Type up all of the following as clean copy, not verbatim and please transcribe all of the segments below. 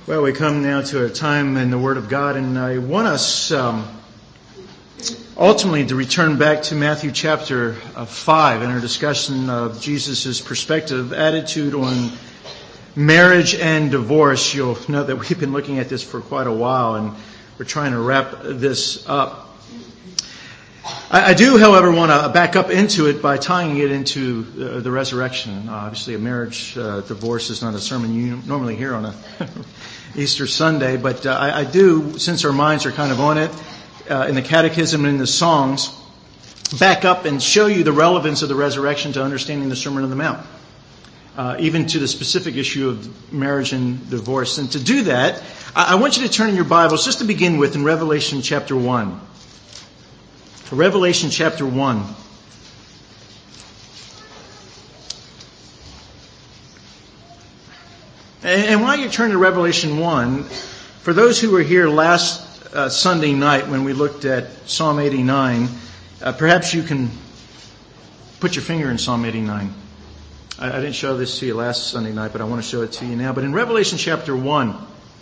Well, we come now to a time in the Word of God, and I want us ultimately to return back to Matthew chapter 5 in our discussion of Jesus' perspective, attitude on marriage and divorce. You'll know that we've been looking at this for quite a while, and we're trying to wrap this up. I do, however, want to back up into it by tying it into the resurrection. Obviously, a marriage divorce is not a sermon you normally hear on a Easter Sunday, but I do, since our minds are kind of on it, in the catechism and in the songs, back up and show you the relevance of the resurrection to understanding the Sermon on the Mount, even to the specific issue of marriage and divorce. And to do that, I want you to turn in your Bibles, just to begin with, in Revelation chapter 1. Revelation chapter 1. And while you turn to Revelation 1, for those who were here last Sunday night when we looked at Psalm 89, perhaps you can put your finger in Psalm 89. I didn't show this to you last Sunday night, but I want to show it to you now. But in Revelation chapter 1,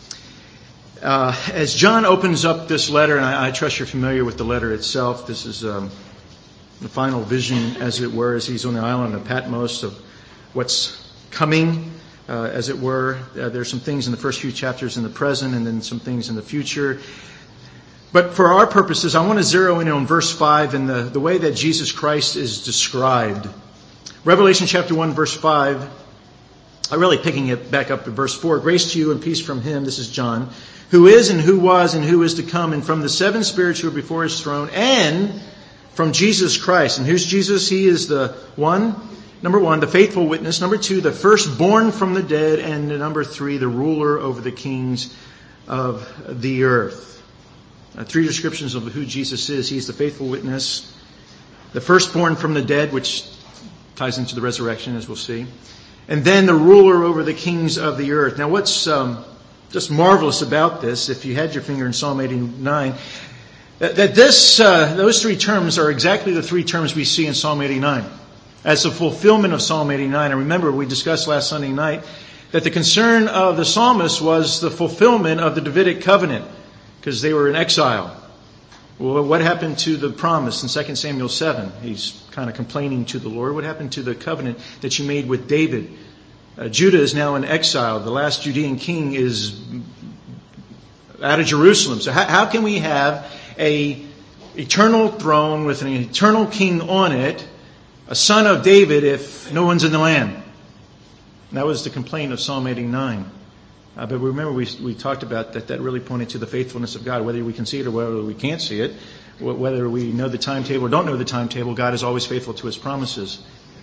as John opens up this letter, and I trust you're familiar with the letter itself, this is the final vision, as it were, as he's on the island of Patmos of what's coming, as it were. There's some things in the first few chapters in the present, and then some things in the future. But for our purposes, I want to zero in on verse 5 and the way that Jesus Christ is described. Revelation chapter 1, verse 5, I'm really picking it back up to verse 4. Grace to you and peace from Him, this is John, who is and who was and who is to come, and from the seven spirits who are before His throne, and from Jesus Christ. And who's Jesus? He is the one, number one, the faithful witness. Number two, the firstborn from the dead. And number three, the ruler over the kings of the earth. Three descriptions of who Jesus is. He's the faithful witness, the firstborn from the dead, which ties into the resurrection, as we'll see. And then the ruler over the kings of the earth. Now what's just marvelous about this, if you had your finger in Psalm 89, that those three terms are exactly the three terms we see in Psalm 89. As the fulfillment of Psalm 89. And remember, we discussed last Sunday night that the concern of the psalmist was the fulfillment of the Davidic covenant, because they were in exile. Well, what happened to the promise in 2 Samuel 7? He's kind of complaining to the Lord. What happened to the covenant that you made with David? Judah is now in exile. The last Judean king is out of Jerusalem. So how can we have an eternal throne with an eternal king on it, a son of David, if no one's in the land? And that was the complaint of Psalm 89. But remember, we talked about that really pointed to the faithfulness of God. Whether we can see it or whether we can't see it, whether we know the timetable or don't know the timetable, God is always faithful to His promises.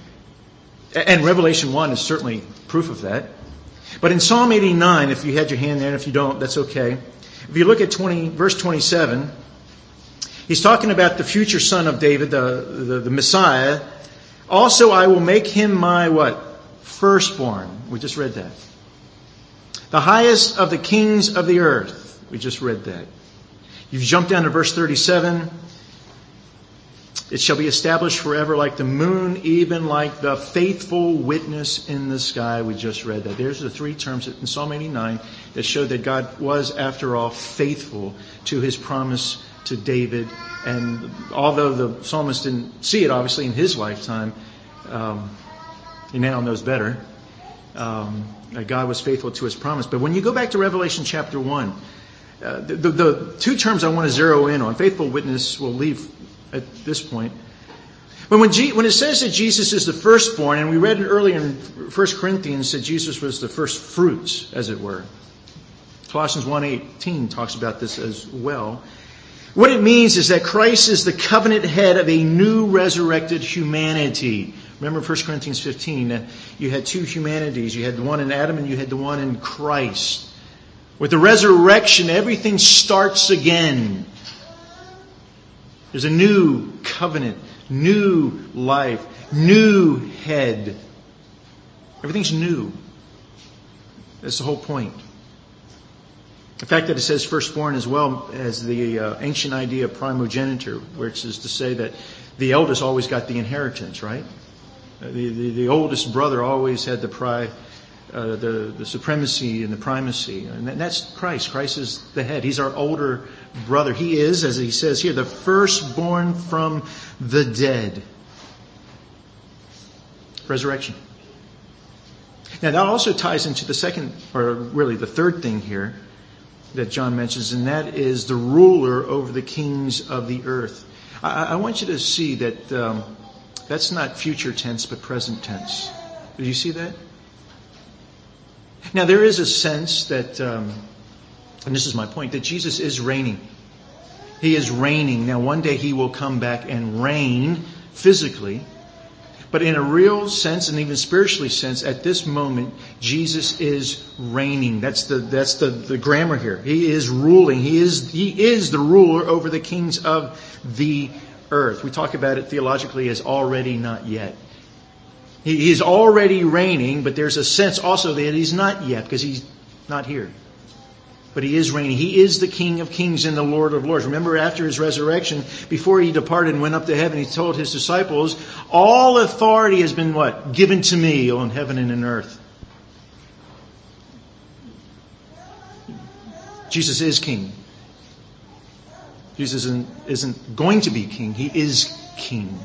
And Revelation 1 is certainly proof of that. But in Psalm 89, if you had your hand there, and if you don't, that's okay. If you look at verse 27, he's talking about the future son of David, the Messiah. Also, I will make him my what? Firstborn. We just read that. The highest of the kings of the earth. We just read that. You've jumped down to verse 37. It shall be established forever like the moon, even like the faithful witness in the sky. We just read that. There's the three terms in Psalm 89 that show that God was, after all, faithful to His promise to David. And although the psalmist didn't see it, obviously, in his lifetime, he now knows better. God was faithful to His promise. But when you go back to Revelation chapter 1, the two terms I want to zero in on, faithful witness, we'll leave at this point. But when it says that Jesus is the firstborn, and we read it earlier in 1 Corinthians that Jesus was the first fruits, as it were. Colossians 1:18 talks about this as well. What it means is that Christ is the covenant head of a new resurrected humanity. Remember 1 Corinthians 15, you had two humanities. You had the one in Adam and you had the one in Christ. With the resurrection, everything starts again. There's a new covenant, new life, new head. Everything's new. That's the whole point. The fact that it says firstborn as well as the ancient idea of primogeniture, which is to say that the eldest always got the inheritance, right? The oldest brother always had the the supremacy and the primacy. And that's Christ. Christ is the head. He's our older brother. He is, as he says here, the firstborn from the dead. Resurrection. Now that also ties into the second, or really the third thing here that John mentions, and that is the ruler over the kings of the earth. I want you to see that that's not future tense, but present tense. Do you see that? Now there is a sense that, and this is my point, that Jesus is reigning. He is reigning. Now one day He will come back and reign physically. But in a real sense, and even spiritually sense, at this moment, Jesus is reigning. That's the grammar here. He is ruling. He is the ruler over the kings of the earth. We talk about it theologically as already, not yet. He is already reigning, but there's a sense also that He's not yet, because He's not here. But He is reigning. He is the King of Kings and the Lord of Lords. Remember, after His resurrection, before He departed and went up to heaven, He told His disciples, all authority has been what? Given to me on heaven and in earth. Jesus is King. Jesus isn't going to be King. He is King.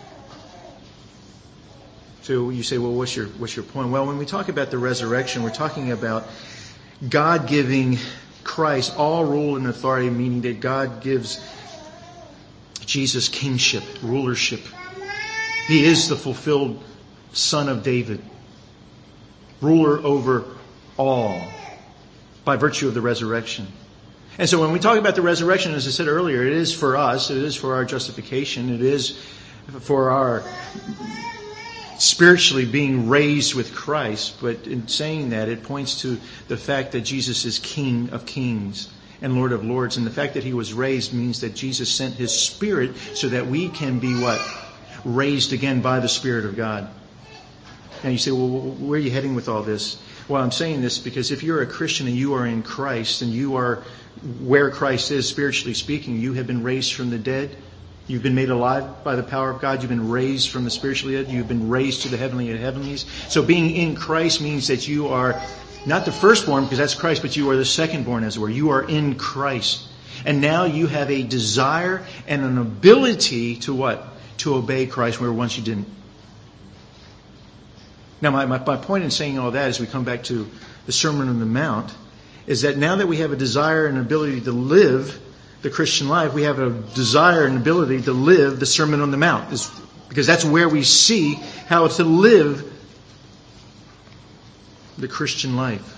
So you say, well, what's your point? Well, when we talk about the resurrection, we're talking about God giving Christ all rule and authority, meaning that God gives Jesus kingship, rulership. He is the fulfilled Son of David, ruler over all, by virtue of the resurrection. And so when we talk about the resurrection, as I said earlier, it is for us, it is for our justification, it is for our spiritually being raised with Christ. But in saying that, it points to the fact that Jesus is King of Kings and Lord of Lords. And the fact that He was raised means that Jesus sent His Spirit so that we can be what? Raised again by the Spirit of God. And you say, well, where are you heading with all this? Well, I'm saying this because if you're a Christian and you are in Christ and you are where Christ is, spiritually speaking, you have been raised from the dead. You've been made alive by the power of God. You've been raised from the spiritually dead. You've been raised to the heavenly and heavenlies. So being in Christ means that you are not the firstborn, because that's Christ, but you are the secondborn, as it were. You are in Christ. And now you have a desire and an ability to what? To obey Christ where once you didn't. Now my point in saying all that as we come back to the Sermon on the Mount is that now that we have a desire and ability to live the Christian life, we have a desire and ability to live the Sermon on the Mount. Because that's where we see how to live the Christian life.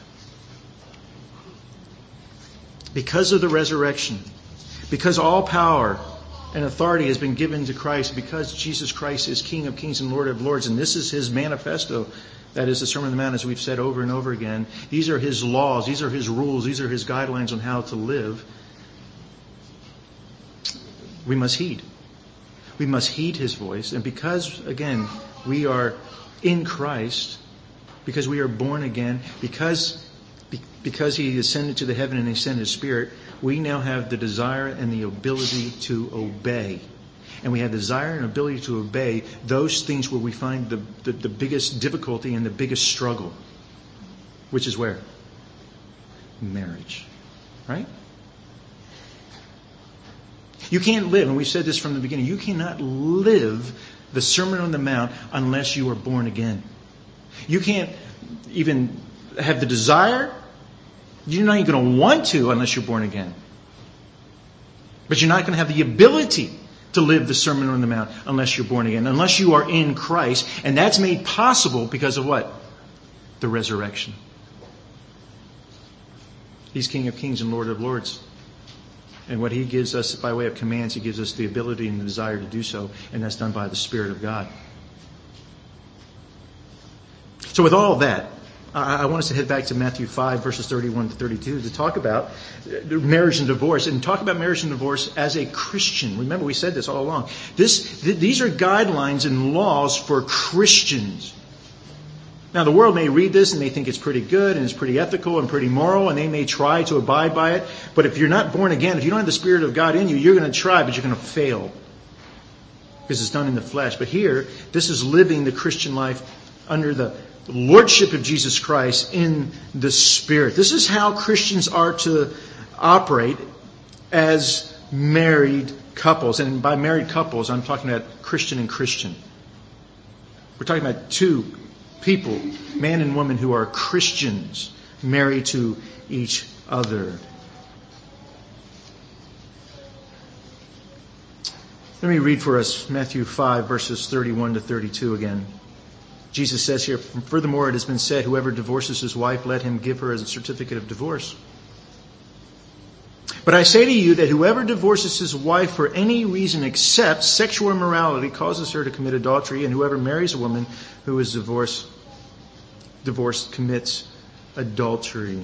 Because of the resurrection, because all power and authority has been given to Christ, because Jesus Christ is King of Kings and Lord of Lords, and this is His manifesto, that is the Sermon on the Mount, as we've said over and over again. These are His laws, these are His rules, these are His guidelines on how to live. We must heed. We must heed His voice. And because, again, we are in Christ, because we are born again, because He ascended to the heaven and He sent His Spirit, we now have the desire and the ability to obey. And we have desire and ability to obey those things where we find the biggest difficulty and the biggest struggle. Which is where? Marriage. Right? You can't live, and we've said this from the beginning, you cannot live the Sermon on the Mount unless you are born again. You can't even have the desire. You're not even going to want to unless you're born again. But you're not going to have the ability to live the Sermon on the Mount unless you're born again, unless you are in Christ. And that's made possible because of what? The resurrection. He's King of Kings and Lord of Lords. And what He gives us by way of commands, He gives us the ability and the desire to do so. And that's done by the Spirit of God. So with all of that, I want us to head back to Matthew 5, verses 31 to 32, to talk about marriage and divorce, and talk about marriage and divorce as a Christian. Remember, we said this all along. These are guidelines and laws for Christians. Now, the world may read this and they think it's pretty good and it's pretty ethical and pretty moral, and they may try to abide by it. But if you're not born again, if you don't have the Spirit of God in you, you're going to try, but you're going to fail. Because it's done in the flesh. But here, this is living the Christian life under the lordship of Jesus Christ in the Spirit. This is how Christians are to operate as married couples. And by married couples, I'm talking about Christian and Christian. We're talking about two people, man and woman, who are Christians, married to each other. Let me read for us Matthew 5, verses 31 to 32 again. Jesus says here, furthermore, it has been said, whoever divorces his wife, let him give her as a certificate of divorce. But I say to you that whoever divorces his wife for any reason except sexual immorality causes her to commit adultery, and whoever marries a woman who is divorced commits adultery.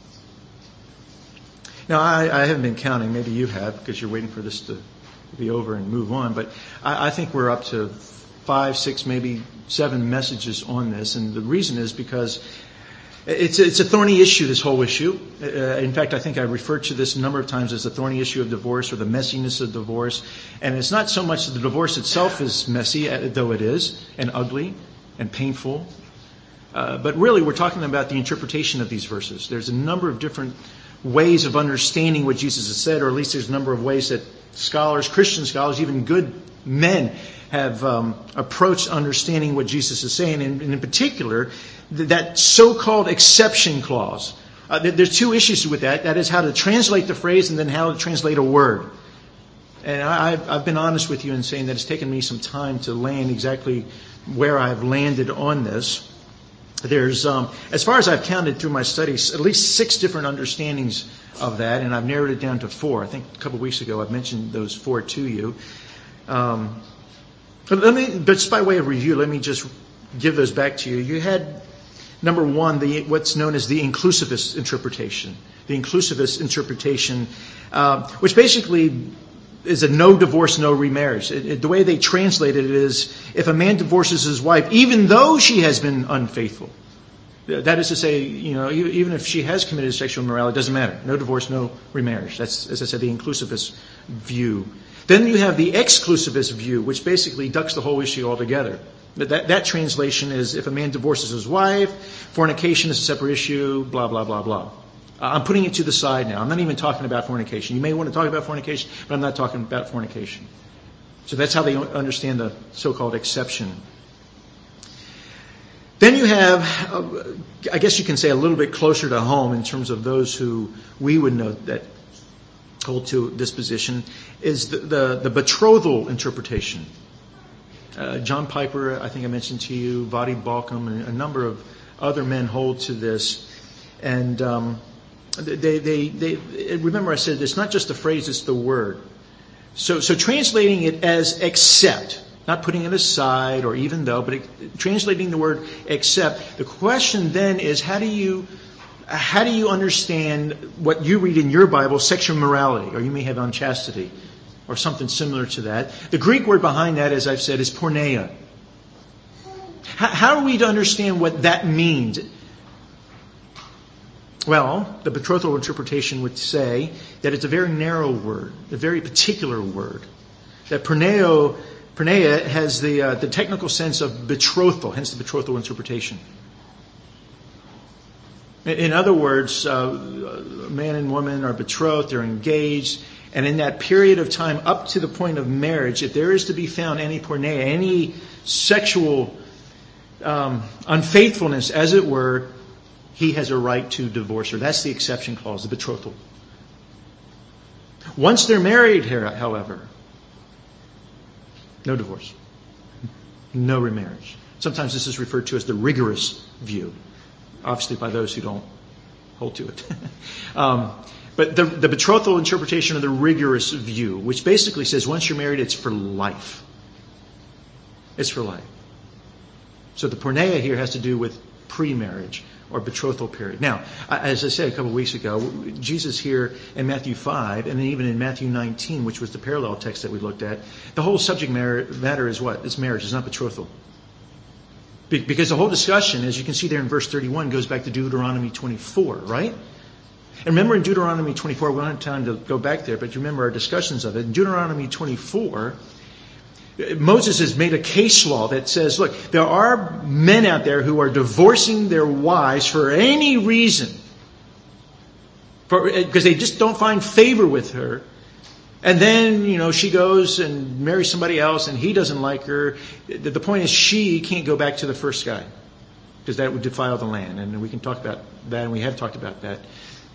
Now, I haven't been counting. Maybe you have, because you're waiting for this to be over and move on. But I think we're up to 5, 6, maybe 7 messages on this. And the reason is because it's a thorny issue, this whole issue. In fact, I think I referred to this a number of times as the thorny issue of divorce or the messiness of divorce. And it's not so much that the divorce itself is messy, though it is, and ugly and painful. But really, we're talking about the interpretation of these verses. There's a number of different ways of understanding what Jesus has said, or at least there's a number of ways that scholars, Christian scholars, even good men, have approached understanding what Jesus is saying, and in particular, that so-called exception clause. There's 2 issues with that. That is how to translate the phrase and then how to translate a word. And I've been honest with you in saying that it's taken me some time to land exactly where I've landed on this. There's, as far as I've counted through my studies, at least 6 different understandings of that, and I've narrowed it down to 4. I think a couple of weeks ago I mentioned those 4 to you. But just by way of review, let me just give those back to you. You had, number 1, what's known as the inclusivist interpretation. The inclusivist interpretation, which basically is a no divorce, no remarriage. The way they translate it is, if a man divorces his wife, even though she has been unfaithful, that is to say, even if she has committed sexual immorality, it doesn't matter. No divorce, no remarriage. That's, as I said, the inclusivist view. Then you have the exclusivist view, which basically ducks the whole issue altogether. That translation is, if a man divorces his wife, fornication is a separate issue, blah, blah, blah, blah. I'm putting it to the side now. I'm not even talking about fornication. You may want to talk about fornication, but I'm not talking about fornication. So that's how they understand the so-called exception. Then you have, I guess you can say a little bit closer to home in terms of those who we would know that hold to this position, is the betrothal interpretation. John Piper, I think I mentioned to you, Voddie Baucham, and a number of other men hold to this. And they remember I said it's not just the phrase, it's the word. So translating it as except, not putting it aside or even though, but translating the word except. The question then is, how do you understand what you read in your Bible, sexual morality, or you may have unchastity, or something similar to that. The Greek word behind that, as I've said, is porneia. How are we to understand what that means? Well, the betrothal interpretation would say that it's a very narrow word, a very particular word. That porneia has the technical sense of betrothal, hence the betrothal interpretation. In other words, man and woman are betrothed, they're engaged, and in that period of time up to the point of marriage, if there is to be found any porneia, any sexual unfaithfulness, as it were, he has a right to divorce her. That's the exception clause, the betrothal. Once they're married, however, no divorce, no remarriage. Sometimes this is referred to as the rigorous view, obviously by those who don't hold to it. But the betrothal interpretation of the rigorous view, which basically says once you're married, it's for life. It's for life. So the porneia here has to do with pre-marriage or betrothal period. Now, as I said a couple of weeks ago, Jesus here in Matthew 5 and then even in Matthew 19, which was the parallel text that we looked at, the whole subject matter is what? It's marriage. It's not betrothal. Because the whole discussion, as you can see there in verse 31, goes back to Deuteronomy 24, right? And remember in Deuteronomy 24, we don't have time to go back there, but you remember our discussions of it. In Deuteronomy 24, Moses has made a case law that says, look, there are men out there who are divorcing their wives for any reason, because they just don't find favor with her. And then, she goes and marries somebody else and he doesn't like her. The point is she can't go back to the first guy, because that would defile the land. And we can talk about that, and we have talked about that.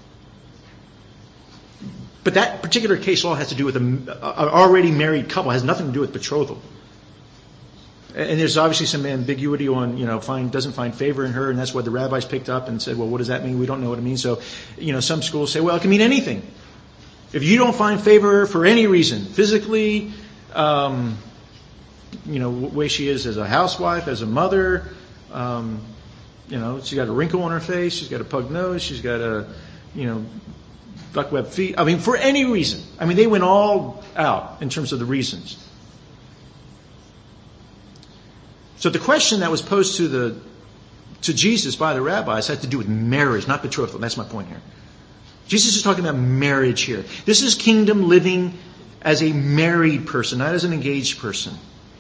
But that particular case law has to do with an already married couple. It has nothing to do with betrothal. And there's obviously some ambiguity on, doesn't find favor in her, and that's what the rabbis picked up and said, well, what does that mean? We don't know what it means. So, some schools say, well, it can mean anything. If you don't find favor for any reason, physically, the way she is as a housewife, as a mother, she's got a wrinkle on her face, she's got a pug nose, she's got a, buckweb feet. For any reason. They went all out in terms of the reasons. So the question that was posed to Jesus by the rabbis had to do with marriage, not betrothal. That's my point here. Jesus is talking about marriage here. This is kingdom living as a married person, not as an engaged person.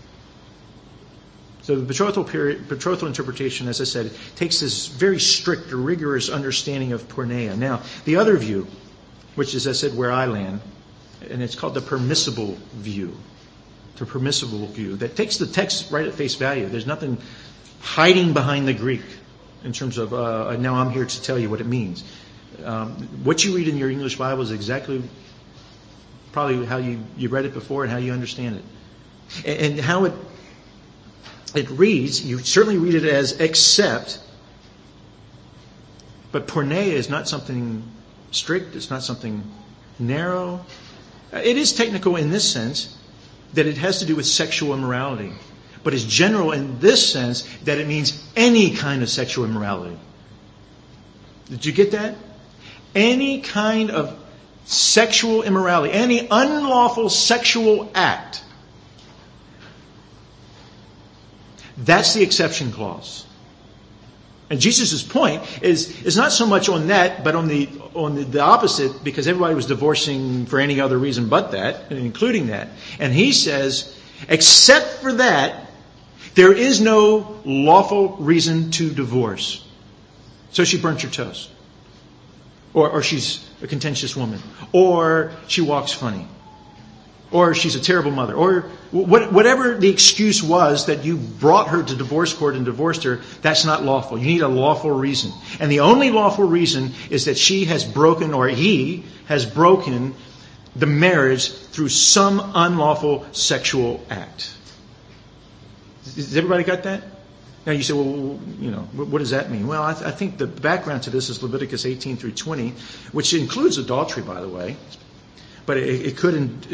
So the betrothal interpretation, as I said, takes this very strict or rigorous understanding of porneia. Now, the other view, which is, as I said, where I land, and it's called the permissible view. The permissible view that takes the text right at face value. There's nothing hiding behind the Greek in terms of, now I'm here to tell you what it means. What you read in your English Bible is exactly probably how you read it before and how you understand it. And how it reads, you certainly read it as except, but porneia is not something strict, it's not something narrow. It is technical in this sense, that it has to do with sexual immorality. But it's general in this sense, that it means any kind of sexual immorality. Did you get that? Any kind of sexual immorality, any unlawful sexual act. That's the exception clause. And Jesus' point is not so much on that, but on the opposite, because everybody was divorcing for any other reason but that, including that. And he says, except for that, there is no lawful reason to divorce. So she burnt her toes. Or she's a contentious woman. Or she walks funny. Or she's a terrible mother. Or whatever the excuse was that you brought her to divorce court and divorced her, that's not lawful. You need a lawful reason. And the only lawful reason is that she has broken, or he has broken, the marriage through some unlawful sexual act. Has everybody got that? Now you say, well, what does that mean? Well, I think the background to this is Leviticus 18 through 20, which includes adultery, by the way. But it could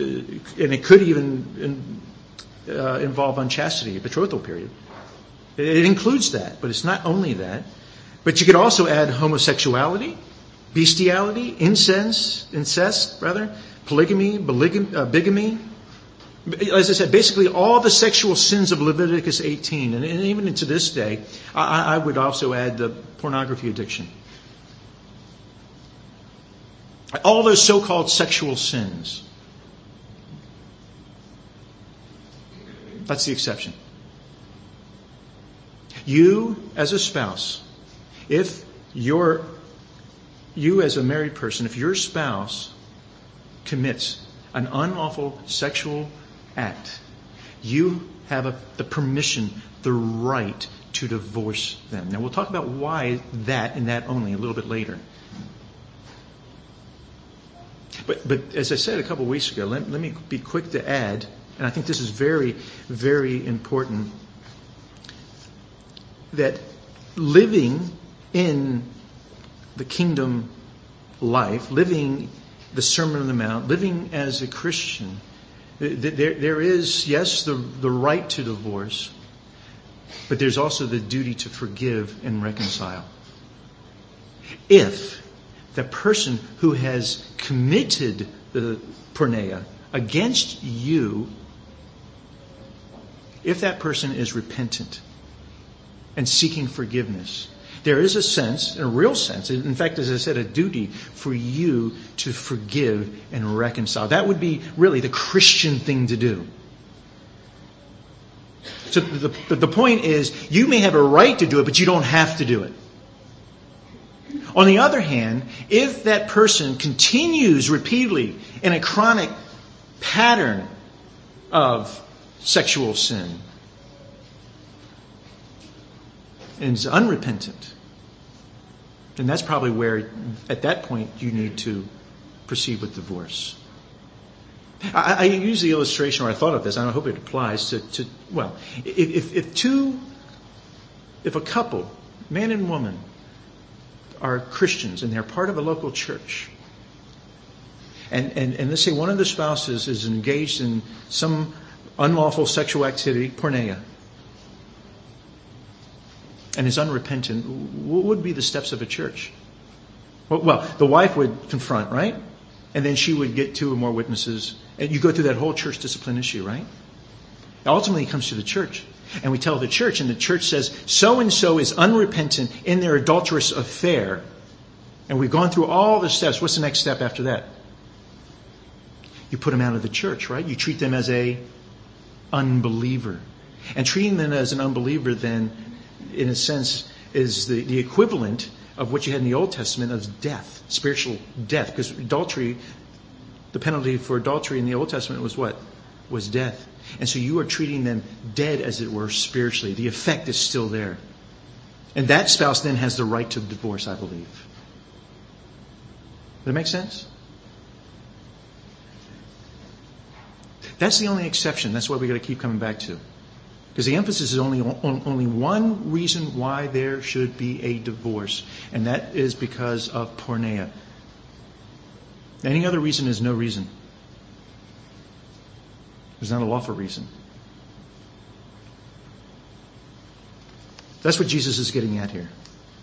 even involve unchastity, a betrothal period. It includes that, but it's not only that. But you could also add homosexuality, bestiality, incest, polygamy, bigamy. As I said, basically all the sexual sins of Leviticus 18, and even to this day, I would also add the pornography addiction. All those so-called sexual sins. That's the exception. You, as a spouse, if you as a married person, if your spouse commits an unlawful sexual act, you have the permission, the right to divorce them. Now we'll talk about why that and that only a little bit later. But as I said a couple of weeks ago, let me be quick to add, and I think this is very, very important, that living in the kingdom life, living the Sermon on the Mount, living as a Christian, there is, yes, the right to divorce, but there's also the duty to forgive and reconcile. If the person who has committed the porneia against you, if that person is repentant and seeking forgiveness, there is a sense, a real sense, in fact, as I said, a duty for you to forgive and reconcile. That would be really the Christian thing to do. So the point is, you may have a right to do it, but you don't have to do it. On the other hand, if that person continues repeatedly in a chronic pattern of sexual sin and is unrepentant, then that's probably where, at that point, you need to proceed with divorce. I use the illustration, or I thought of this, and I hope it applies to if a couple, man and woman, are Christians and they're part of a local church, and let's say one of the spouses is engaged in some unlawful sexual activity, porneia, and is unrepentant, what would be the steps of a church? Well, the wife would confront, right? And then she would get 2 or more witnesses. And you go through that whole church discipline issue, right? Ultimately, it comes to the church. And we tell the church, and the church says, so-and-so is unrepentant in their adulterous affair. And we've gone through all the steps. What's the next step after that? You put them out of the church, right? You treat them as a unbeliever. And treating them as an unbeliever then, in a sense, is the equivalent of what you had in the Old Testament of death, spiritual death. Because adultery, the penalty for adultery in the Old Testament was what? Was death. And so you are treating them dead, as it were, spiritually. The effect is still there. And that spouse then has the right to divorce, I believe. Does that make sense? That's the only exception. That's what we've got to keep coming back to. Because the emphasis is only one reason why there should be a divorce, and that is because of porneia. Any other reason is no reason. There's not a lawful reason. That's what Jesus is getting at here.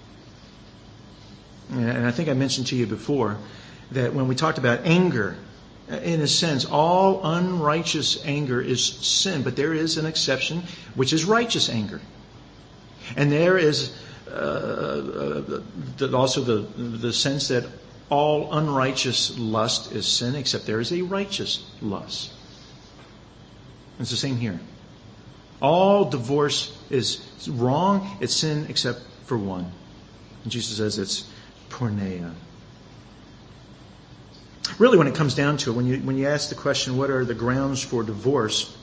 And I think I mentioned to you before that when we talked about anger, in a sense, all unrighteous anger is sin, but there is an exception, which is righteous anger. And there is also the sense that all unrighteous lust is sin, except there is a righteous lust. It's the same here. All divorce is wrong, it's sin, except for one. And Jesus says it's porneia. Really, when it comes down to it, when you ask the question, what are the grounds for divorce,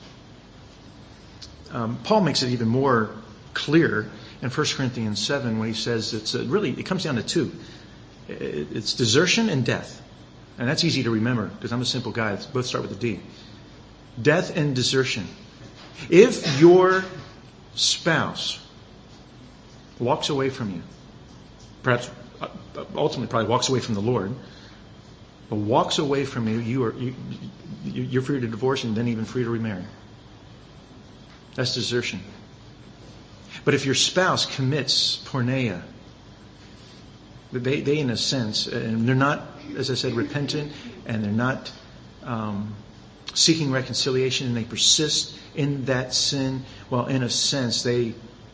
Paul makes it even more clear in 1 Corinthians 7 when he says it comes down to 2. It's desertion and death. And that's easy to remember because I'm a simple guy. Both start with a D. Death and desertion. If your spouse walks away from you, perhaps ultimately probably walks away from the Lord, but walks away from you, you're free to divorce and then even free to remarry. That's desertion. But if your spouse commits porneia, they in a sense, and they're not, as I said, repentant, and they're not seeking reconciliation, and they persist in that sin, well, in a sense, they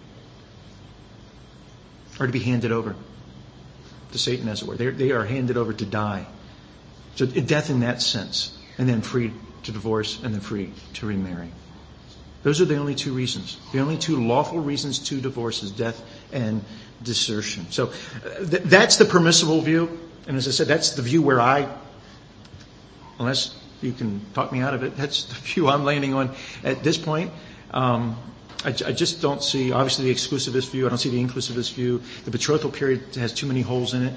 are to be handed over to Satan, as it were. They are handed over to die. So death in that sense, and then free to divorce, and then free to remarry. Those are the only 2 reasons. The only 2 lawful reasons to divorce is death and desertion. So that's the permissible view. And as I said, that's the view where unless you can talk me out of it, that's the view I'm landing on at this point. I just don't see, obviously, the exclusivist view. I don't see the inclusivist view. The betrothal period has too many holes in it.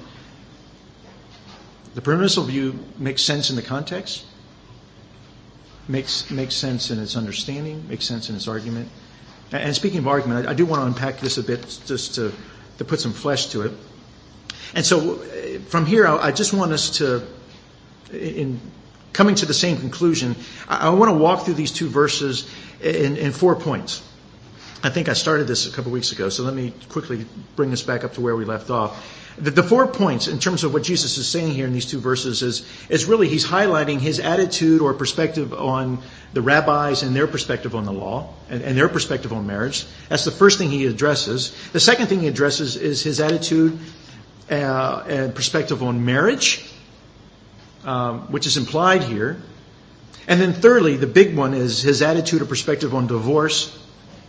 The permissible view makes sense in the context, makes sense in its understanding, makes sense in its argument. And speaking of argument, I do want to unpack this a bit just to put some flesh to it. And so from here, I just want us to, in coming to the same conclusion, I want to walk through these 2 verses in 4 points. I think I started this a couple weeks ago, so let me quickly bring us back up to where we left off. The 4 points in terms of what Jesus is saying here in these 2 verses is really he's highlighting his attitude or perspective on the rabbis and their perspective on the law and their perspective on marriage. That's the first thing he addresses. The second thing he addresses is his attitude and perspective on marriage, which is implied here. And then thirdly, the big one is his attitude or perspective on divorce.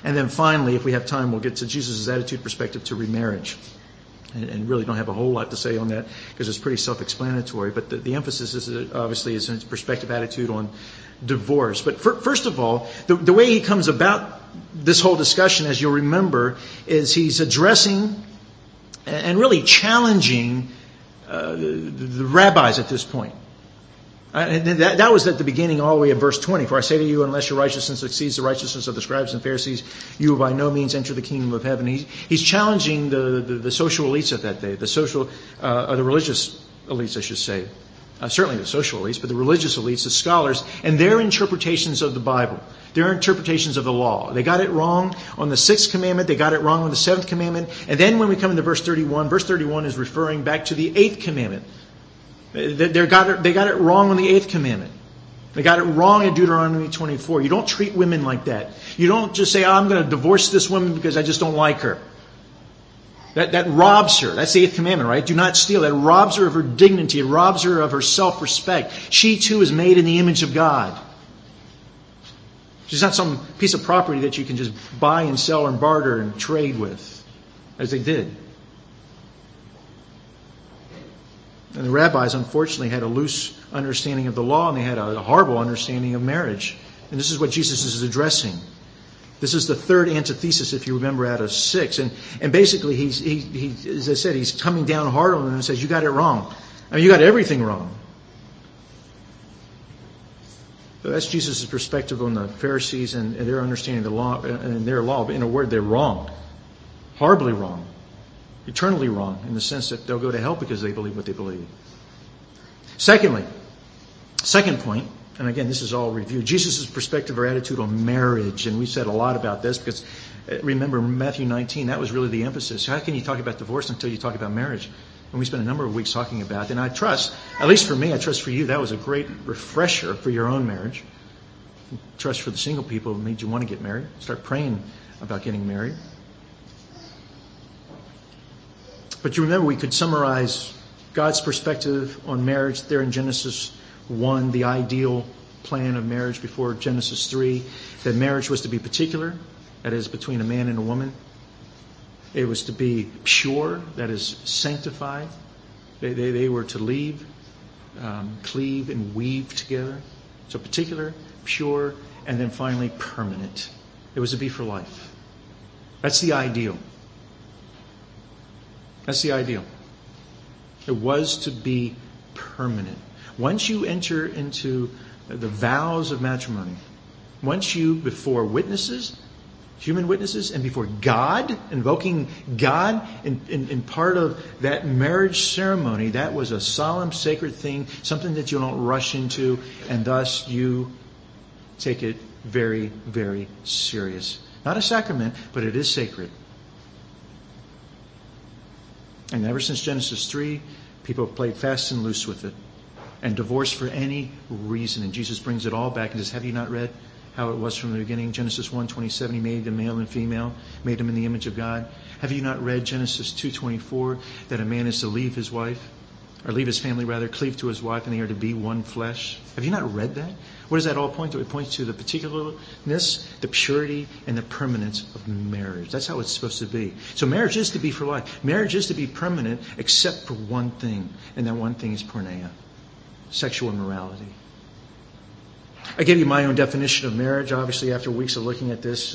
And then finally, if we have time, we'll get to Jesus' attitude perspective to remarriage. And really don't have a whole lot to say on that because it's pretty self-explanatory. But the emphasis is obviously is his perspective attitude on divorce. But first of all, the way he comes about this whole discussion, as you'll remember, is he's addressing and really challenging the rabbis at this point. And that was at the beginning all the way of verse 20. For I say to you, unless your righteousness exceeds the righteousness of the scribes and Pharisees, you will by no means enter the kingdom of heaven. He's challenging the social elites of that day, the religious elites, I should say. Certainly the social elites, but the religious elites, the scholars, and their interpretations of the Bible, their interpretations of the law. They got it wrong on the 6th commandment. They got it wrong on the 7th commandment. And then when we come into verse 31 is referring back to the 8th commandment. They got it wrong on the 8th commandment. They got it wrong in Deuteronomy 24. You don't treat women like that. You don't just say, I'm going to divorce this woman because I just don't like her. That robs her. That's the 8th commandment, right? Do not steal. That robs her of her dignity. It robs her of her self-respect. She too is made in the image of God. She's not some piece of property that you can just buy and sell and barter and trade with, as they did. And the rabbis, unfortunately, had a loose understanding of the law, and they had a horrible understanding of marriage. And this is what Jesus is addressing. This is the third antithesis, if you remember, out of 6. And basically, he, as I said, he's coming down hard on them and says, you got it wrong. I mean, you got everything wrong. So that's Jesus' perspective on the Pharisees and their understanding of the law, and their law. But in a word, they're wrong. Horribly wrong. Eternally wrong, in the sense that they'll go to hell because they believe what they believe. Second point, and again, this is all review, Jesus' perspective or attitude on marriage. And we've said a lot about this because, remember, Matthew 19, that was really the emphasis. How can you talk about divorce until you talk about marriage? And we spent a number of weeks talking about it. And I trust, at least for me, I trust for you, that was a great refresher for your own marriage. I trust for the single people, it made you want to get married. Start praying about getting married. But you remember, we could summarize God's perspective on marriage there in Genesis 1, the ideal plan of marriage before Genesis 3, that marriage was to be particular, that is, between a man and a woman. It was to be pure, that is, sanctified. They were to cleave and weave together. So particular, pure, and then finally permanent. It was to be for life. That's the ideal. That's the ideal. It was to be permanent. Once you enter into the vows of matrimony, once you, before witnesses, human witnesses, and before God, invoking God in part of that marriage ceremony, that was a solemn, sacred thing, something that you don't rush into, and thus you take it very, very serious. Not a sacrament, but it is sacred. And ever since Genesis 3, people have played fast and loose with it. And divorce for any reason. And Jesus brings it all back and says, have you not read how it was from the beginning? Genesis 1:27, he made them male and female, made them in the image of God. Have you not read Genesis 2:24, that a man is to leave his wife, or leave his family rather, cleave to his wife, and they are to be one flesh? Have you not read that? What does that all point to? It points to the particularness, the purity, and the permanence of marriage. That's how it's supposed to be. So marriage is to be for life. Marriage is to be permanent, except for one thing, and that one thing is porneia, sexual immorality. I gave you my own definition of marriage, obviously, after weeks of looking at this.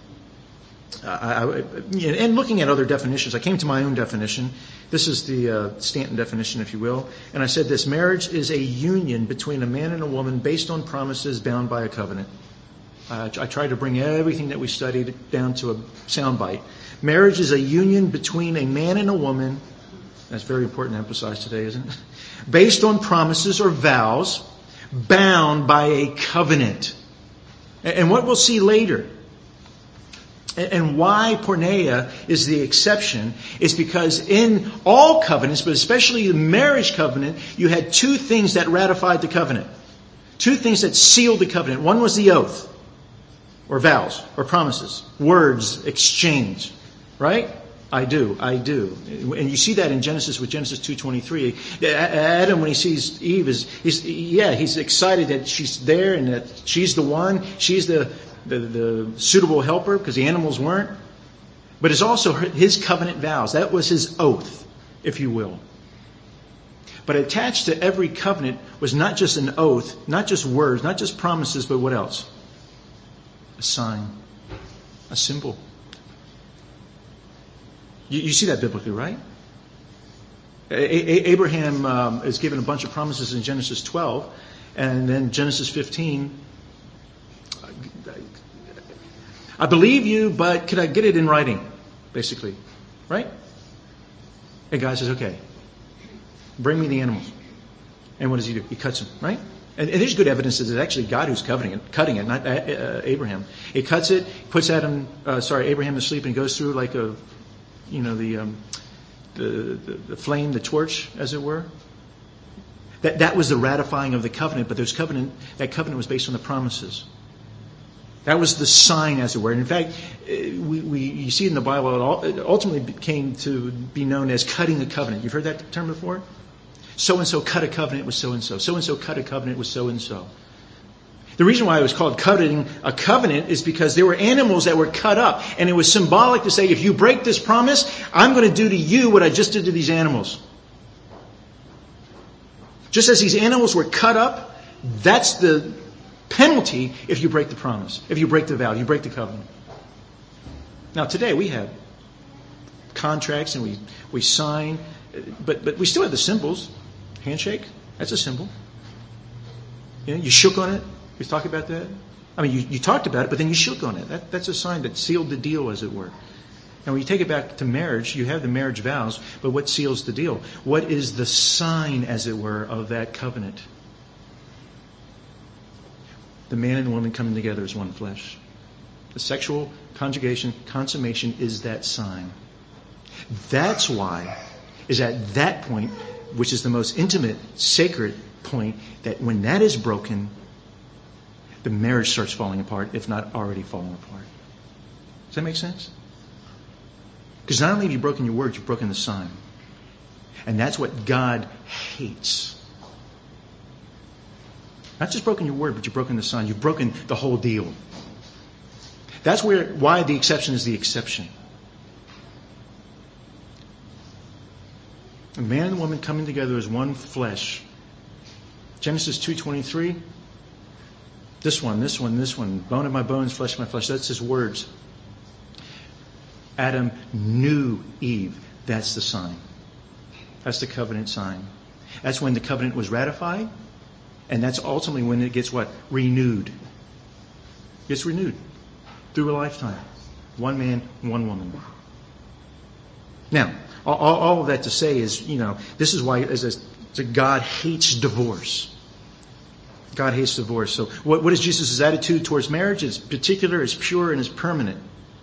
And looking at other definitions, I came to my own definition. This is the Stanton definition, if you will. And I said this: marriage is a union between a man and a woman based on promises bound by a covenant. I tried to bring everything that we studied down to a soundbite. Marriage is a union between a man and a woman. That's very important to emphasize today, isn't it? Based on promises or vows, bound by a covenant. And what we'll see later, and why porneia is the exception, is because in all covenants, but especially the marriage covenant, you had two things that ratified the covenant. Two things that sealed the covenant. One was the oath, or vows, or promises, words exchanged, right? I do. And you see that in Genesis with Genesis 2:23. Adam, when he sees Eve, he's excited that she's there and that she's the one. She's the the suitable helper because the animals weren't. But it's also his covenant vows. That was his oath, if you will. But attached to every covenant was not just an oath, not just words, not just promises, but what else? A sign, a symbol. You see that biblically, right? Abraham is given a bunch of promises in Genesis 12, and then Genesis 15. I believe you, but could I get it in writing? Basically, right? And God says, okay, bring me the animals. And what does he do? He cuts them, right? And there's good evidence that it's actually God who's cutting it, not Abraham. He cuts it, puts Abraham to sleep, and goes through like the flame, the torch, as it were. That was the ratifying of the covenant, but that covenant was based on the promises. That was the sign, as it were. And in fact, you see in the Bible, it ultimately came to be known as cutting a covenant. You've heard that term before? So-and-so cut a covenant with so-and-so. So-and-so cut a covenant with so-and-so. The reason why it was called cutting a covenant is because there were animals that were cut up. And it was symbolic to say, if you break this promise, I'm going to do to you what I just did to these animals. Just as these animals were cut up, that's the penalty if you break the promise, if you break the vow, you break the covenant. Now today we have contracts and we sign, but we still have the symbols. Handshake, that's a symbol. You shook on it. We talked about that. I mean, you talked about it, but then you shook on it. That's a sign that sealed the deal, as it were. And when you take it back to marriage, you have the marriage vows, but what seals the deal? What is the sign, as it were, of that covenant? The man and the woman coming together as one flesh. The sexual conjugation, consummation is that sign. That's why is at that point, which is the most intimate, sacred point, that when that is broken, the marriage starts falling apart, if not already falling apart. Does that make sense? Because not only have you broken your word, you've broken the sign. And that's what God hates. Not just broken your word, but you've broken the sign. You've broken the whole deal. That's why the exception is the exception. A man and woman coming together as one flesh. Genesis 2:23. This one. Bone of my bones, flesh of my flesh. That's his words. Adam knew Eve. That's the sign. That's the covenant sign. That's when the covenant was ratified. And that's ultimately when it gets what? Renewed. It gets renewed through a lifetime. One man, one woman. Now, all of that to say is, this is why God hates divorce. God hates divorce. So what is Jesus' attitude towards marriage? It's particular, it's pure, and it's permanent.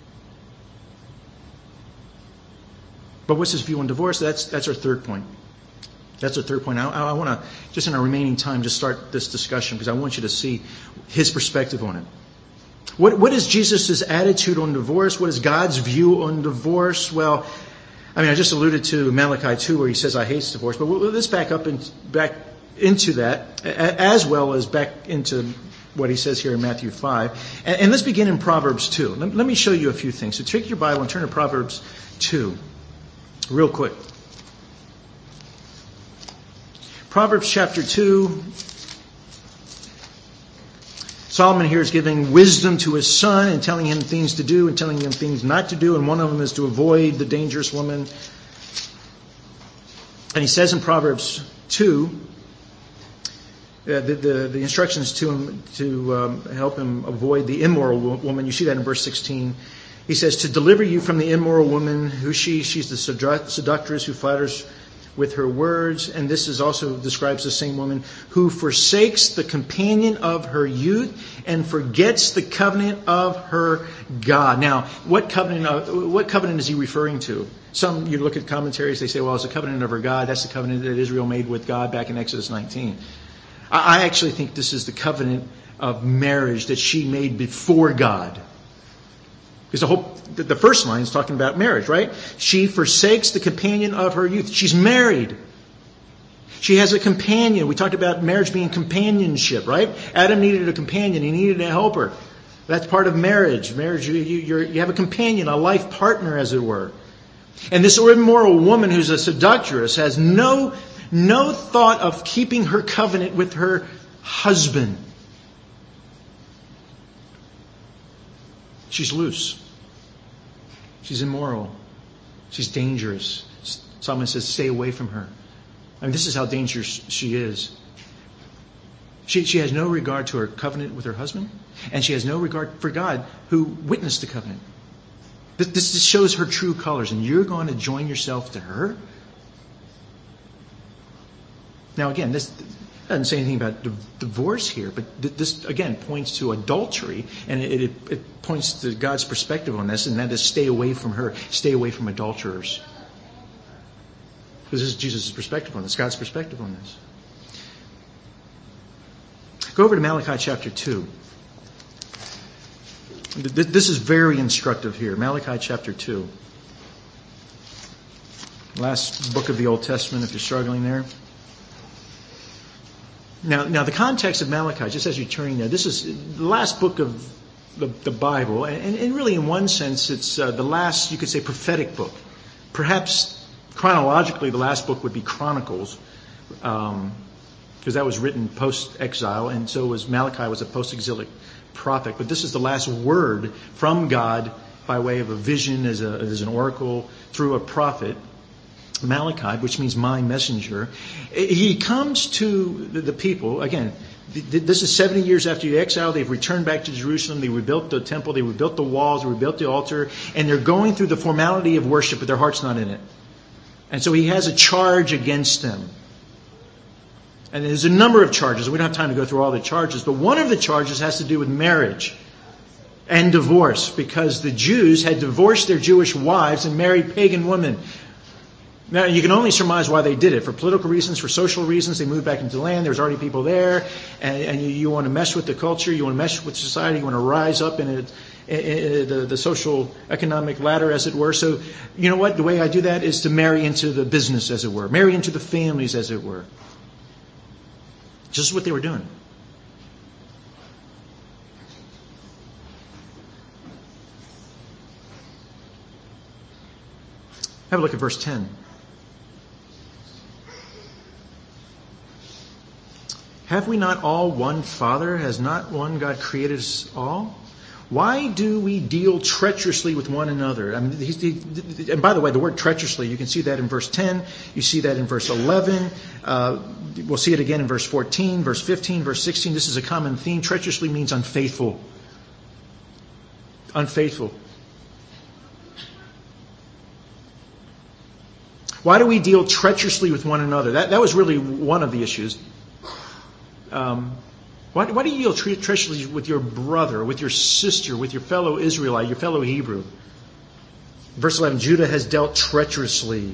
But what's his view on divorce? That's our third point. That's our third point. I want to, just in our remaining time, just start this discussion because I want you to see his perspective on it. What is Jesus' attitude on divorce? What is God's view on divorce? Well, I just alluded to Malachi 2 where he says, I hate divorce. But let's back into that, as well as back into what he says here in Matthew 5. And let's begin in Proverbs 2. Let me show you a few things. So take your Bible and turn to Proverbs 2 real quick. Proverbs chapter 2. Solomon here is giving wisdom to his son and telling him things to do and telling him things not to do. And one of them is to avoid the dangerous woman. And he says in Proverbs 2, the instructions to him to help him avoid the immoral woman. You see that in verse 16. He says, to deliver you from the immoral woman, who's she? She's the seductress who flatters with her words. And this is also describes the same woman who forsakes the companion of her youth and forgets the covenant of her God. Now, what covenant is he referring to? Some, you look at commentaries, they say, well, it's the covenant of her God. That's the covenant that Israel made with God back in Exodus 19. I actually think this is the covenant of marriage that she made before God. Because the first line is talking about marriage, right? She forsakes the companion of her youth. She's married. She has a companion. We talked about marriage being companionship, right? Adam needed a companion. He needed a helper. That's part of marriage. Marriage, you have a companion, a life partner, as it were. And this immoral woman who's a seductress has no thought of keeping her covenant with her husband. She's loose. She's immoral. She's dangerous. Solomon says, stay away from her. I mean, this is how dangerous she is. She has no regard to her covenant with her husband, and she has no regard for God who witnessed the covenant. This just shows her true colors, and you're going to join yourself to her? Now again, this doesn't say anything about divorce here, but this again points to adultery, and it points to God's perspective on this, and that is stay away from her, stay away from adulterers. Because this is Jesus' perspective on this, God's perspective on this. Go over to Malachi chapter 2. This is very instructive here. Malachi chapter 2. Last book of the Old Testament, if you're struggling there. Now the context of Malachi, just as you're turning there, this is the last book of the Bible, and really in one sense it's the last, you could say, prophetic book. Perhaps chronologically the last book would be Chronicles, because that was written post-exile, and so was Malachi was a post-exilic prophet. But this is the last word from God by way of a vision as an oracle through a prophet, Malachi, which means my messenger. He comes to the people. Again, this is 70 years after the exile. They've returned back to Jerusalem. They rebuilt the temple. They rebuilt the walls. They rebuilt the altar. And they're going through the formality of worship, but their heart's not in it. And so he has a charge against them. And there's a number of charges. We don't have time to go through all the charges. But one of the charges has to do with marriage and divorce, because the Jews had divorced their Jewish wives and married pagan women. Now, you can only surmise why they did it. For political reasons, for social reasons, they moved back into the land. There's already people there. And you want to mess with the culture. You want to mess with society. You want to rise up in the social economic ladder, as it were. So, you know what? The way I do that is to marry into the business, as it were. Marry into the families, as it were. Just what they were doing. Have a look at verse 10. Have we not all one Father? Has not one God created us all? Why do we deal treacherously with one another? I mean, and by the way, the word treacherously, you can see that in verse 10. You see that in verse 11. We'll see it again in verse 14, verse 15, verse 16. This is a common theme. Treacherously means unfaithful. Unfaithful. Why do we deal treacherously with one another? That was really one of the issues. Why do you deal treacherously with your brother, with your sister, with your fellow Israelite, your fellow Hebrew? Verse 11, Judah has dealt treacherously.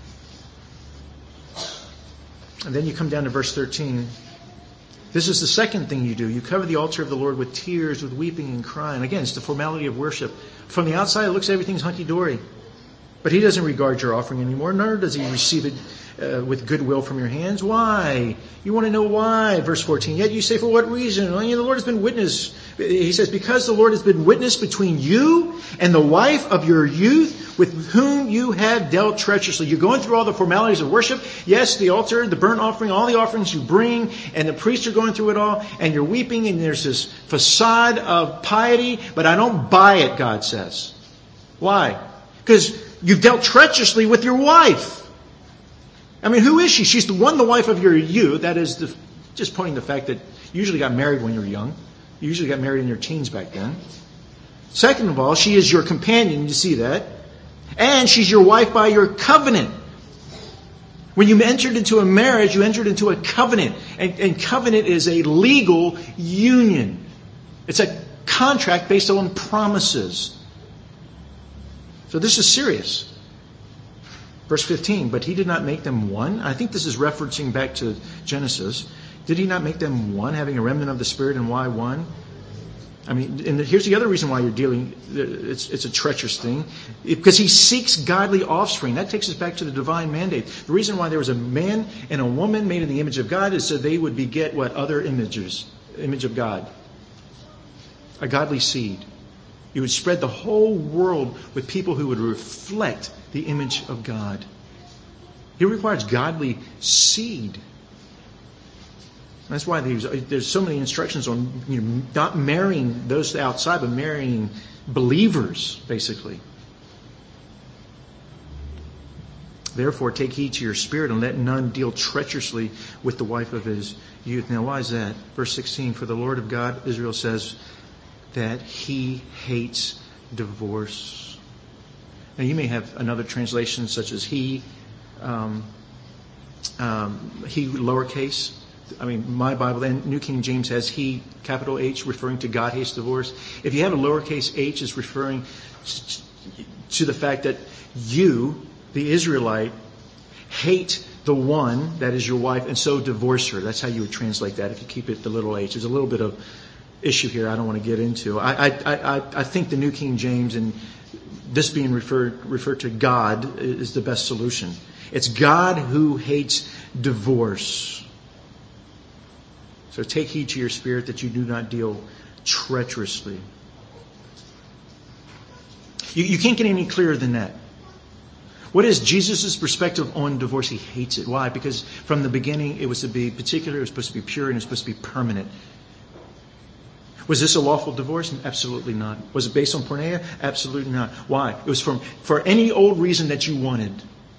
And then you come down to verse 13. This is the second thing you do. You cover the altar of the Lord with tears, with weeping and crying. Again, it's the formality of worship. From the outside, it looks like everything's hunky-dory. But he doesn't regard your offering anymore, nor does he receive it with goodwill from your hands. Why? You want to know why. Verse 14. Yet you say, for what reason? Well, the Lord has been witness. He says, because the Lord has been witness between you and the wife of your youth, with whom you have dealt treacherously. You're going through all the formalities of worship. Yes, the altar, the burnt offering, all the offerings you bring, and the priests are going through it all, and you're weeping, and there's this facade of piety, but I don't buy it, God says. Why? Because you've dealt treacherously with your wife. I mean, who is she? She's the wife of your youth. That is just pointing to the fact that you usually got married when you were young. You usually got married in your teens back then. Second of all, she is your companion. You see that? And she's your wife by your covenant. When you entered into a marriage, you entered into a covenant. And covenant is a legal union. It's a contract based on promises. So this is serious. Verse 15, but he did not make them one. I think this is referencing back to Genesis. Did he not make them one, having a remnant of the Spirit, and why one? I mean, and here's the other reason why you're dealing, it's a treacherous thing. Because he seeks godly offspring. That takes us back to the divine mandate. The reason why there was a man and a woman made in the image of God is so they would beget what? Other images. Image of God. a godly seed. You would spread the whole world with people who would reflect the image of God. He requires godly seed. That's why there's so many instructions on not marrying those outside, but marrying believers, basically. Therefore, take heed to your spirit and let none deal treacherously with the wife of his youth. Now, why is that? Verse 16, for the Lord of God, Israel says, that he hates divorce. Now, you may have another translation such as he lowercase. I mean, my Bible, and New King James has he, capital H, referring to God hates divorce. If you have a lowercase h, it's referring to the fact that you, the Israelite, hate the one that is your wife and so divorce her. That's how you would translate that if you keep it the little h. There's a little bit of issue here I don't want to get into. I think the New King James and this being referred to God is the best solution. It's God who hates divorce. So take heed to your spirit that you do not deal treacherously. You can't get any clearer than that. What is Jesus' perspective on divorce? He hates it. Why? Because from the beginning it was to be particular, it was supposed to be pure, and it was supposed to be permanent. Was this a lawful divorce? Absolutely not. Was it based on porneia? Absolutely not. Why? It was for any old reason that you wanted.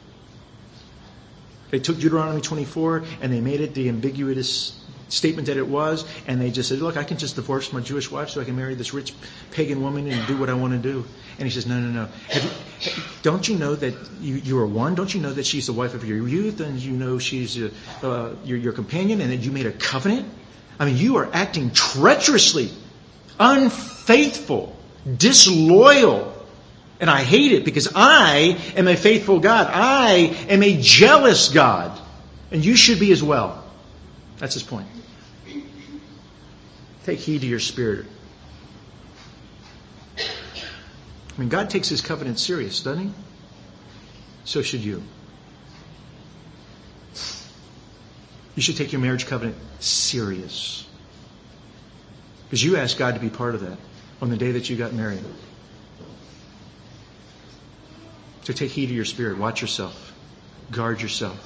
They took Deuteronomy 24 and they made it the ambiguous statement that it was, and they just said, look, I can just divorce my Jewish wife so I can marry this rich pagan woman and do what I want to do. And he says, no. Don't you know that you are one? Don't you know that she's the wife of your youth, and you know she's your companion, and that you made a covenant? I mean, you are acting treacherously, unfaithful, disloyal. And I hate it because I am a faithful God. I am a jealous God. And you should be as well. That's his point. Take heed to your spirit. I mean, God takes his covenant serious, doesn't he? So should you. You should take your marriage covenant serious. Because you asked God to be part of that on the day that you got married. So take heed to your spirit. Watch yourself. Guard yourself.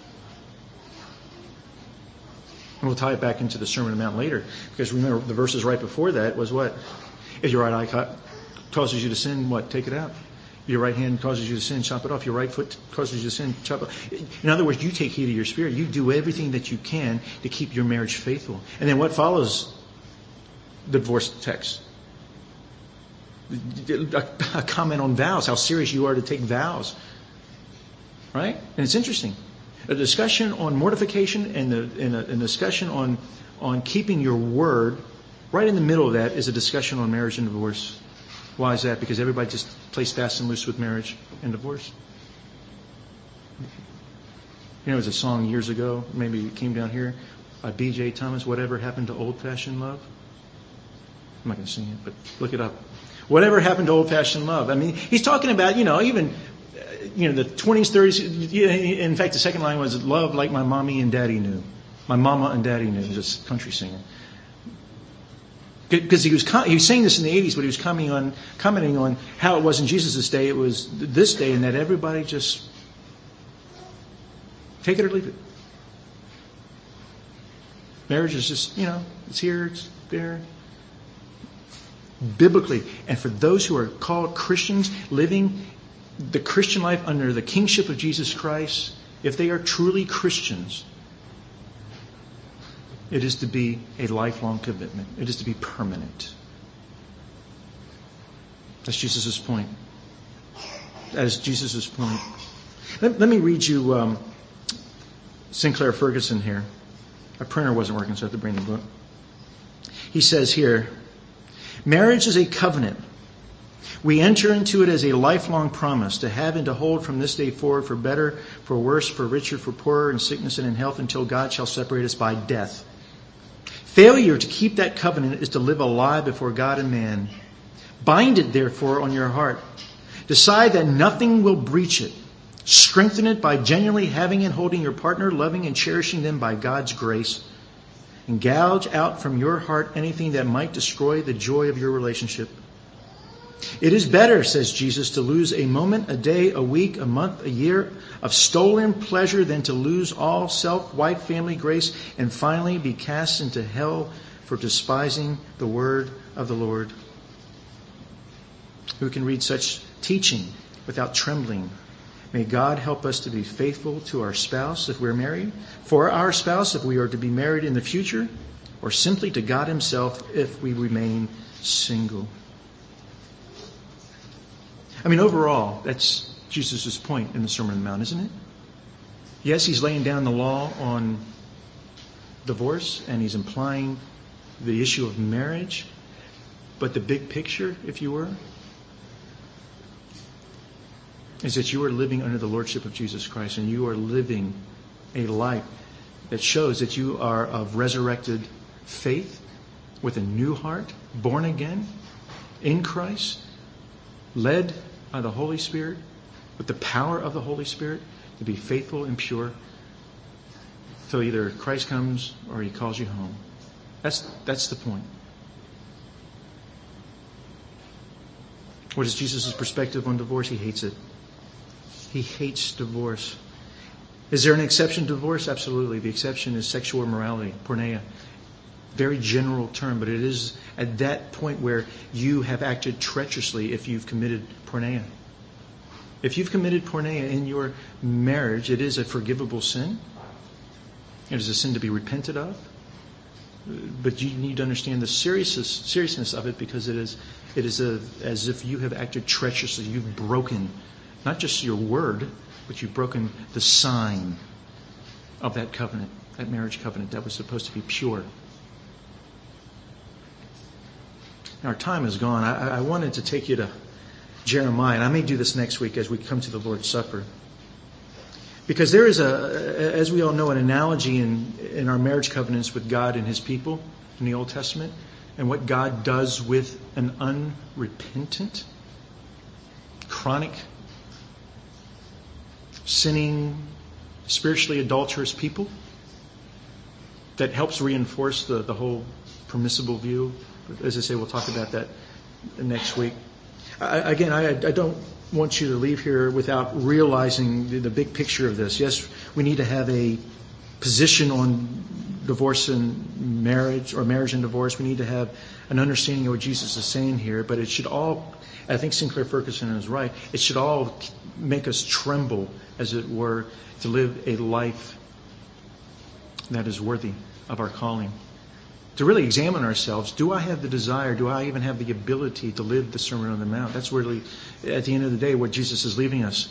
And we'll tie it back into the Sermon on the Mount later. Because remember, the verses right before that was what? If your right eye causes you to sin, what? Take it out. If your right hand causes you to sin, chop it off. Your right foot causes you to sin, chop it off. In other words, you take heed of your spirit. You do everything that you can to keep your marriage faithful. And then what follows the divorce text? A comment on vows, how serious you are to take vows. Right? And it's interesting. A discussion on mortification and a discussion on keeping your word, right in the middle of that is a discussion on marriage and divorce. Why is that? Because everybody just plays fast and loose with marriage and divorce. You know, there was a song years ago, maybe it came down here, by B.J. Thomas, Whatever Happened to Old-Fashioned Love? I'm not going to sing it, but look it up. Whatever happened to old-fashioned love? I mean, he's talking about, even the 20s, 30s. In fact, the second line was love like my mommy and daddy knew. My mama and daddy knew. He was a country singer. Because he was saying this in the 80s, but he was commenting on how it was in Jesus' day. It was this day, and that everybody just take it or leave it. Marriage is just, it's here, it's there. Biblically, and for those who are called Christians, living the Christian life under the kingship of Jesus Christ, if they are truly Christians, it is to be a lifelong commitment. It is to be permanent. That's Jesus' point. That is Jesus' point. Let me read you Sinclair Ferguson here. My printer wasn't working, so I have to bring the book. He says here, marriage is a covenant. We enter into it as a lifelong promise to have and to hold from this day forward for better, for worse, for richer, for poorer, in sickness and in health, until God shall separate us by death. Failure to keep that covenant is to live a lie before God and man. Bind it, therefore, on your heart. Decide that nothing will breach it. Strengthen it by genuinely having and holding your partner, loving and cherishing them by God's grace. and gouge out from your heart anything that might destroy the joy of your relationship. It is better, says Jesus, to lose a moment, a day, a week, a month, a year of stolen pleasure than to lose all self, wife, family, grace, and finally be cast into hell for despising the word of the Lord. Who can read such teaching without trembling? May God help us to be faithful to our spouse if we're married, for our spouse if we are to be married in the future, or simply to God himself if we remain single. I mean, overall, that's Jesus' point in the Sermon on the Mount, isn't it? Yes, he's laying down the law on divorce, and he's implying the issue of marriage, but the big picture, if you were, is that you are living under the lordship of Jesus Christ, and you are living a life that shows that you are of resurrected faith, with a new heart, born again, in Christ, led by the Holy Spirit, with the power of the Holy Spirit, to be faithful and pure till either Christ comes or he calls you home. That's the point. What is Jesus' perspective on divorce? He hates it. He hates divorce. Is there an exception to divorce? Absolutely. The exception is sexual immorality, porneia. Very general term, but it is at that point where you have acted treacherously if you've committed porneia. If you've committed porneia in your marriage, it is a forgivable sin. It is a sin to be repented of. But you need to understand the seriousness of it, because it is as if you have acted treacherously. You've broken not just your word, but you've broken the sign of that covenant, that marriage covenant that was supposed to be pure. Now, our time is gone. I wanted to take you to Jeremiah, and I may do this next week as we come to the Lord's Supper. Because there is, as we all know, an analogy in our marriage covenants with God and his people in the Old Testament, and what God does with an unrepentant, chronic, sinning, spiritually adulterous people, that helps reinforce the whole permissible view. As I say, we'll talk about that next week. I don't want you to leave here without realizing the big picture of this. Yes, we need to have a position on divorce and marriage, or marriage and divorce. We need to have an understanding of what Jesus is saying here, but it should all, I think Sinclair Ferguson is right, it should all make us tremble, as it were, to live a life that is worthy of our calling. To really examine ourselves, do I have the desire, do I even have the ability to live the Sermon on the Mount? That's really, at the end of the day, what Jesus is leaving us.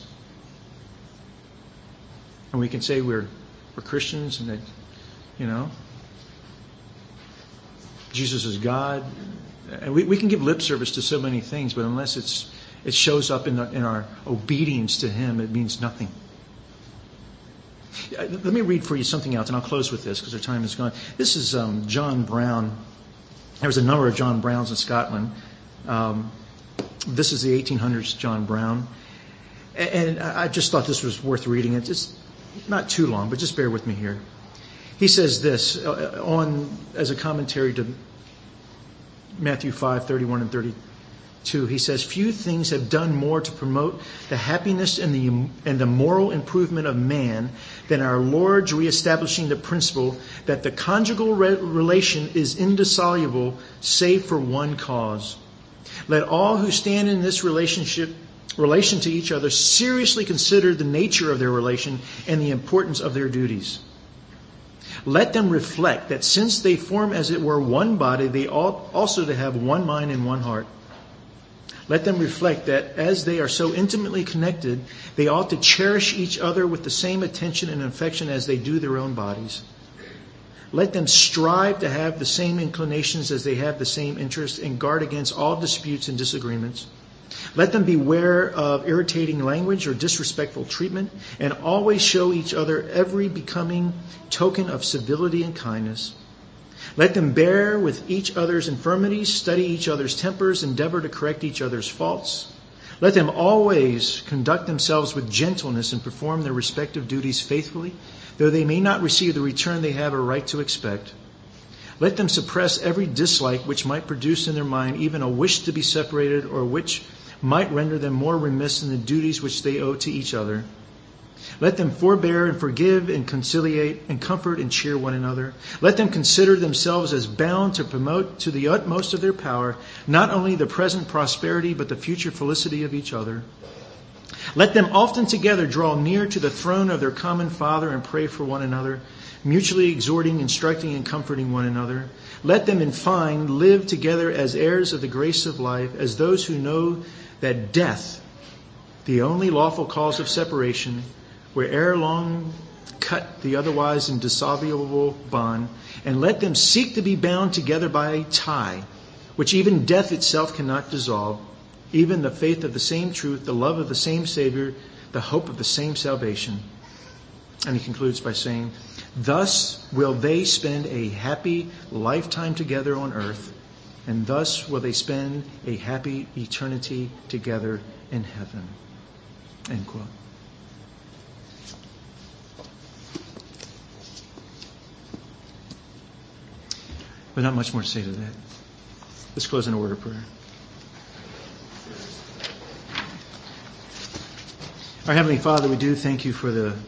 And we can say we're Christians, and that, Jesus is God. And we can give lip service to so many things, but unless it shows up in our obedience to him, it means nothing. Let me read for you something else, and I'll close with this because our time is gone. This is John Brown. There was a number of John Browns in Scotland. This is the 1800s John Brown. And I just thought this was worth reading. It's just not too long, but just bear with me here. He says this as a commentary to Matthew 5:31 and 32. He says, few things have done more to promote the happiness and the moral improvement of man than our Lord's reestablishing the principle that the conjugal relation is indissoluble save for one cause. Let all who stand in this relation to each other seriously consider the nature of their relation and the importance of their duties. Let them reflect that since they form as it were one body, they ought also to have one mind and one heart. Let them reflect that as they are so intimately connected, they ought to cherish each other with the same attention and affection as they do their own bodies. Let them strive to have the same inclinations as they have the same interests, and guard against all disputes and disagreements. Let them beware of irritating language or disrespectful treatment, and always show each other every becoming token of civility and kindness. Let them bear with each other's infirmities, study each other's tempers, endeavor to correct each other's faults. Let them always conduct themselves with gentleness and perform their respective duties faithfully, though they may not receive the return they have a right to expect. Let them suppress every dislike which might produce in their mind even a wish to be separated, or which might render them more remiss in the duties which they owe to each other. Let them forbear and forgive and conciliate and comfort and cheer one another. Let them consider themselves as bound to promote to the utmost of their power not only the present prosperity but the future felicity of each other. Let them often together draw near to the throne of their common Father and pray for one another, mutually exhorting, instructing, and comforting one another. Let them, in fine, live together as heirs of the grace of life, as those who know that death, the only lawful cause of separation, will ere long cut the otherwise indissoluble bond, and let them seek to be bound together by a tie, which even death itself cannot dissolve, even the faith of the same truth, the love of the same Savior, the hope of the same salvation. And he concludes by saying, thus will they spend a happy lifetime together on earth, and thus will they spend a happy eternity together in heaven. End quote. But not much more to say to that. Let's close in a word of prayer. Our Heavenly Father, we do thank you for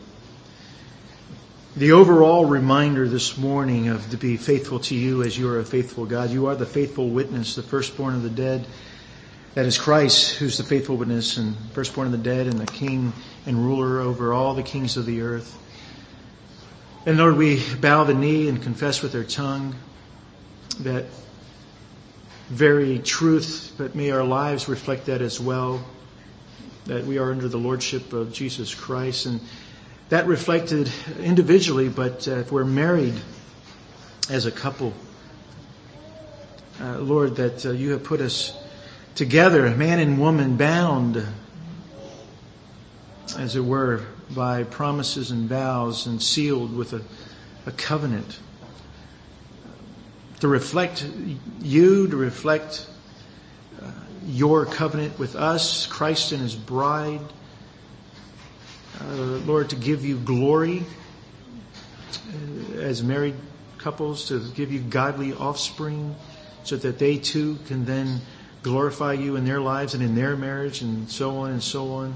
the overall reminder this morning of to be faithful to you as you are a faithful God. You are the faithful witness, the firstborn of the dead. That is Christ, who's the faithful witness and firstborn of the dead and the King and ruler over all the kings of the earth. And Lord, we bow the knee and confess with our tongue that very truth, but may our lives reflect that as well, that we are under the lordship of Jesus Christ. And that reflected individually, but if we're married as a couple, Lord, that you have put us together, man and woman, bound, as it were, by promises and vows and sealed with a covenant. To reflect you, to reflect your covenant with us, Christ and His bride. Lord, to give you glory as married couples, to give you godly offspring so that they too can then glorify you in their lives and in their marriage, and so on and so on.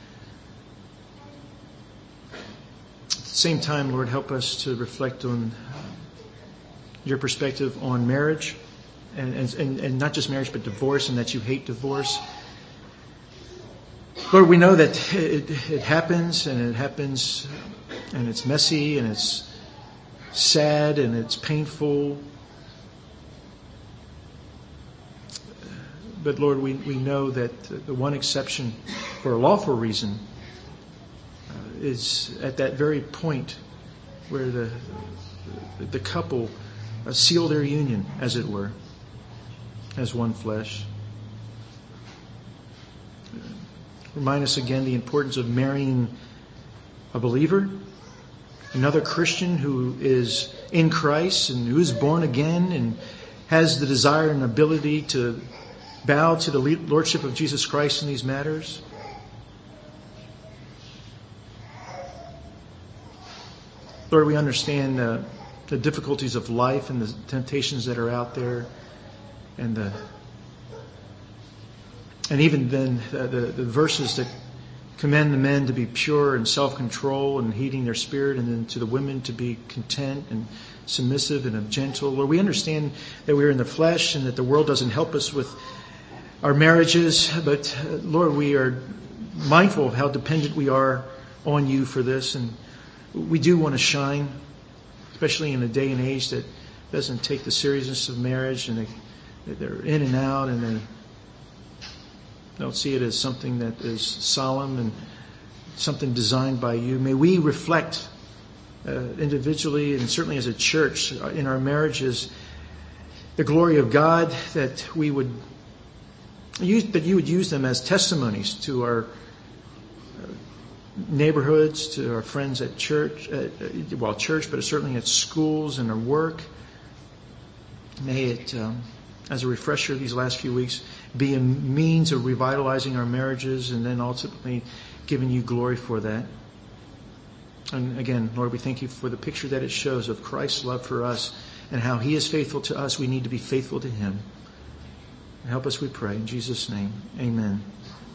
At the same time, Lord, help us to reflect on your perspective on marriage, and not just marriage, but divorce, and that you hate divorce. Lord, we know that it happens, and it's messy, and it's sad, and it's painful. But Lord, we know that the one exception for a lawful reason is at that very point where the couple seal their union, as it were, as one flesh. Remind us again the importance of marrying a believer, another Christian who is in Christ and who is born again and has the desire and ability to bow to the lordship of Jesus Christ in these matters. Lord, we understand the difficulties of life and the temptations that are out there, and even then the verses that commend the men to be pure and self-control and heeding their spirit, and then to the women to be content and submissive and gentle. Lord, we understand that we're in the flesh and that the world doesn't help us with our marriages, but Lord, we are mindful of how dependent we are on you for this, and we do want to shine, especially in a day and age that doesn't take the seriousness of marriage, and they're in and out, and they don't see it as something that is solemn and something designed by you. May we reflect individually and certainly as a church in our marriages the glory of God, that you would use them as testimonies to our neighborhoods, to our friends at church, but certainly at schools and our work. May it, as a refresher these last few weeks, be a means of revitalizing our marriages and then ultimately giving you glory for that. And again, Lord, we thank you for the picture that it shows of Christ's love for us and how He is faithful to us, we need to be faithful to Him. Help us, we pray. In Jesus' name, amen.